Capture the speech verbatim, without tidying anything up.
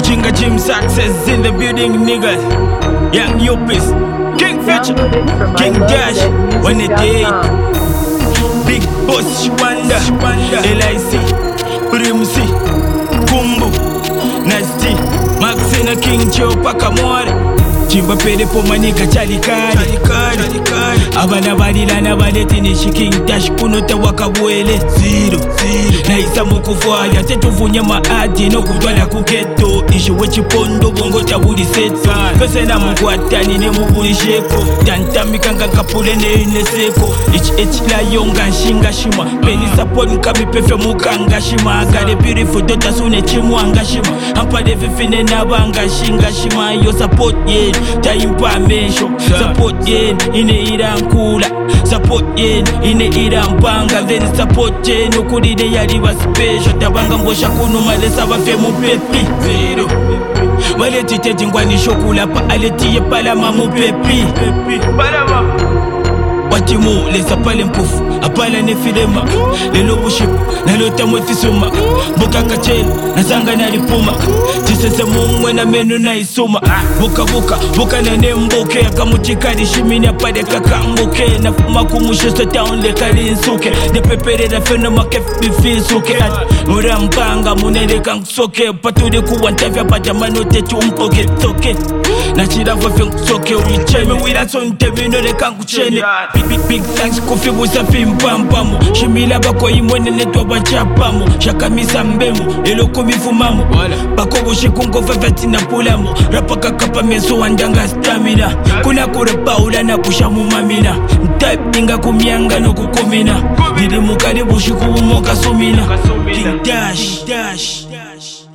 Jinga Jim success in the building, niggas. Young Yuppies, King Future, King Dash, when it day. Big Boss Shwanda, L I C, Brimsi, Kumbu, Nasty, Maxina King Joe Pakamore. Chimba pede po manika chalikari Abana badila na baleti ni shiking dash kuno te wakabwele Zero, zero na isa mukufwaya tetuvunya maadi no kutwala kuketo Ishi wechipondo bongo tabuli seto Pese na mkwatani ne mubuli sheko Tantami kanga kapule ne ineseko Ichi echi la yonga nshinga shima Peni support nkami pefe mukanga shima Agade beautiful dota sune chimu anga shima Hampa defe fine nabanga shinga shima Yo support yeah Taimpa mesho Support yen ine irankula Support yen ine irampanga Then support yen ukulide yaliba special Tabanga ngosha kunu malesa bafe mupepi Zero Maleti teti ngwani shokula pa aleti ye palama mupepi Palama Watimu lesa pale mpufu Apala nefilema Lelo bushipu Nalota mwefisuma Buka kacheli Nasanga nalipuma Tisese mungwe na menu na isuma Buka buka Buka nene mbuke Akamuchikari shimini apade kakambuke Nafuma kumusho sota onle kali nsuke Nepepere na feno makefi fisuke Murampanga munele kankusoke Paturi kuwa ntavya pajamano tetu mpoke toke Nachira vafe nkusoke uicheme Wila sonte minole kankuchene Big big thanks kufi busa fimpampamo Shimila bako imwene netwa bachapamo Shakamisa mbemo elo kumifumamo Bako bushikungo fefeti na pulamo Rapa kakapa meso wandanga stamina Kuna kure paula na kushamu mamina Type inga kumianga no kukumina Dili mukari bushiku umoka sumina King Dash